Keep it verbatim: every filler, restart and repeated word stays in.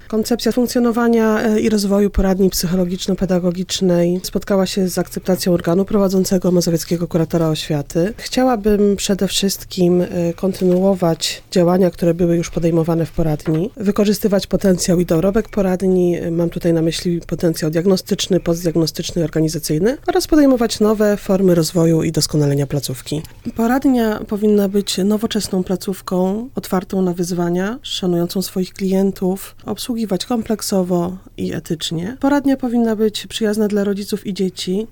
Koncepcja funkcjonowania i rozwoju poradni psychologiczno-pedagogicznej spotkała się z akceptacją organu prowadzącego Mazowieckiego Kuratora Oświaty. Chciałabym przede wszystkim kontynuować działania, które były już podejmowane w poradni, wykorzystywać potencjał i dorobek poradni, mam tutaj na myśli potencjał diagnostyczny, postdiagnostyczny i organizacyjny, oraz podejmować nowe formy rozwoju i doskonalenia placówki. Poradnia powinna być nowoczesną placówką, otwartą na wyzwania, szanującą swoich klientów, obsługiwać kompleksowo i etycznie. Poradnia powinna być przyjazna dla rodziców i dzieci,